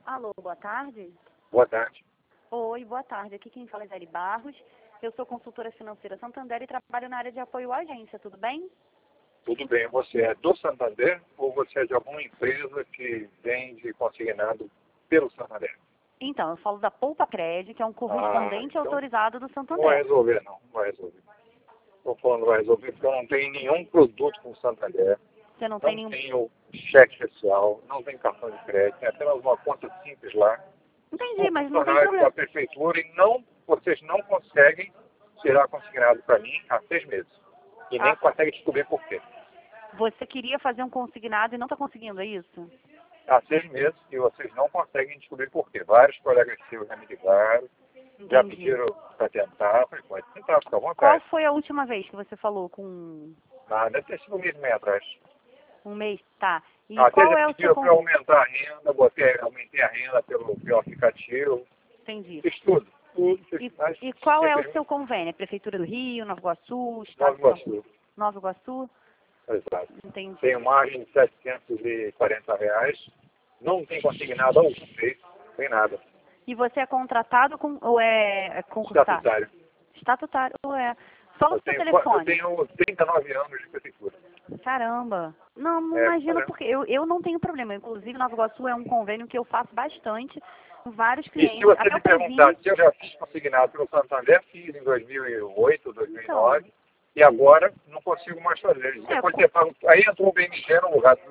Alô, boa tarde. Boa tarde. Oi, boa tarde. Aqui quem fala é Zeli Barros. Eu sou consultora financeira Santander e trabalho na área de apoio à agência, tudo bem? Tudo bem. Você é do Santander ou você é de alguma empresa que vende consignado pelo Santander? Então, eu falo da Poupa Cred, que é um correspondente então autorizado do não vai Santander. resolver, não. Não vai resolver. Estou falando não vai resolver porque eu não tenho nenhum produto com Santander. Você não tem Não nenhum... tenho cheque especial, não tenho cartão de crédito, tem apenas uma conta simples lá. Entendi, Sou mas não tem funcionário da problema. prefeitura e vocês não conseguem tirar consignado para mim há 6 meses. E nem Ah, conseguem descobrir por quê. você queria fazer um consignado e não está conseguindo, é isso? Há 6 meses e vocês não conseguem descobrir por quê. Vários colegas seus já me ligaram, já Entendi. pediram para tentar. Falei, pode tentar, fica à Qual vontade. foi a última vez que você falou com Deve ter sido um mês e meio atrás. um mês? Tá. E Até qual já é o seu pediram para convênio? aumentar a renda, aumentei a renda pelo aplicativo. Entendi. Fiz tudo. Mas E qual é o simplesmente seu convênio? Prefeitura do Rio, Nova Iguaçu, Nova Estado de São Iguaçu. Nova Iguaçu? Exato. Entendi. Tenho margem de R$ 740. Não tem consignado algum feito, tem nada. E você é contratado ou é concursado? Estatutário. Estatutário, ou é? Só o Eu seu tenho, eu telefone. tenho 39 anos de prefeitura. Caramba. Não, não É, imagino porque eu não tenho problema. Inclusive, Nova Iguaçu é um convênio que eu faço bastante com vários E se clientes. você Até me o Previnho. perguntar se eu já fiz consignado pelo Santander, fiz em 2008, Então, 2009, e agora não consigo mais fazer. Depois de ter pago, aí entrou o BMG no lugar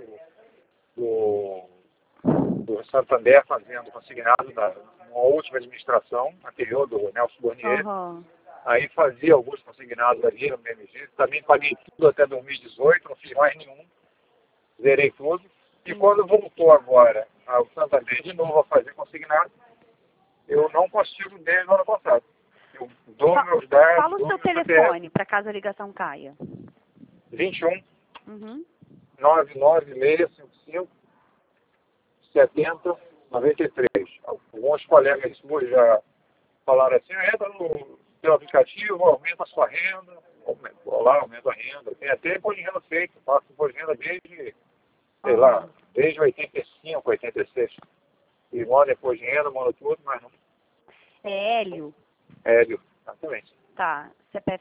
do Santander fazendo consignado na última administração anterior do Nelson Burnier. aham. Aí fazia alguns consignados ali no BMG. Também paguei tudo até 2018, não fiz mais nenhum. Zerei tudo. E quando voltou agora ao Santander de novo a fazer consignado, eu não consigo desde o ano passado. Eu dou meus dados, Fala o dou seu meu CPF, telefone para caso a ligação caia. 21 Uhum. 99655 70 93. Alguns colegas suas já falaram assim, entra no seu aplicativo, aumenta a sua renda, aumenta a renda. Tem até imposto de renda feito, faço imposto de renda desde, sei lá, desde 85, 86. E manda imposto de renda, manda tudo, mas não. É Hélio. Hélio, exatamente. Tá. CPF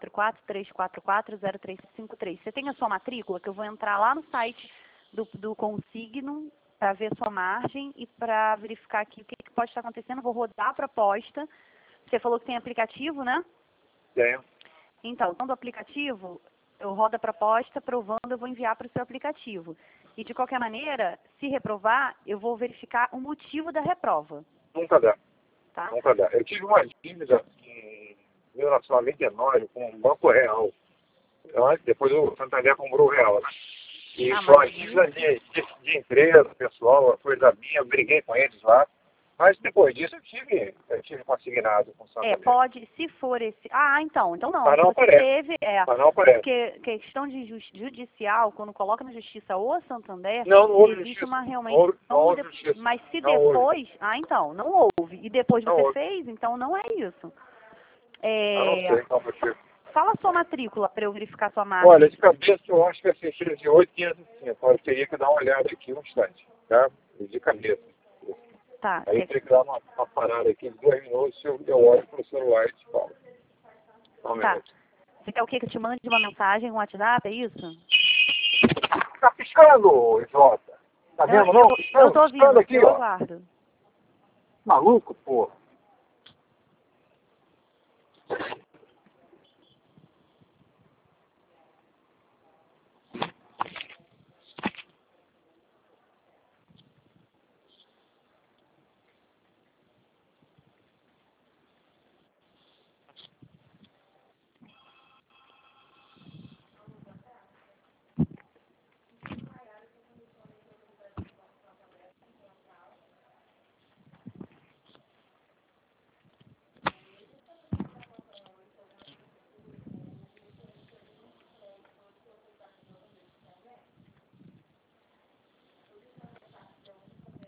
744-344-0353. Você tem a sua matrícula? Que eu vou entrar lá no site do Consigno para ver sua margem e para verificar aqui o que pode estar acontecendo. Vou rodar a proposta. Você falou que tem aplicativo, né? Tenho. Então, do aplicativo, eu rodo a proposta, provando, eu vou enviar para o seu aplicativo. E, de qualquer maneira, se reprovar, eu vou verificar o motivo da reprova, Nunca dá. tá? Nunca dá. Eu tive uma dívida em 1999 com o Banco Real. Depois o Santander comprou o Real, né? E foi uma Mas dívida de empresa, pessoal, coisa minha, eu briguei com eles lá. Mas depois disso eu tive consignado com o Santander. pode, se for esse... então não. Mas não Se você aparece. teve, Mas não aparece. porque questão de judicial, quando coloca na justiça ou Santander, Não houve existe justiça. uma realmente... Não houve justiça. Mas se Não houve. depois... então, não houve. E depois Não você houve. fez, então não é isso. Eu não sei qual motivo. Fala a sua matrícula para eu verificar sua margem. Olha, de cabeça eu acho que é 608,505. Eu teria que dar uma olhada aqui um instante, tá? De cabeça. Tá. Aí eu teria que dar uma parada aqui de 2 minutos, eu olho pro celular e te falo. Só um Tá. minuto. Você quer o quê? Que eu te mande uma mensagem, um WhatsApp, é isso? Tá piscando, idiota? Tá vendo não? Eu tô Piscando ouvindo, aqui, eu ó. aguardo. Maluco, pô.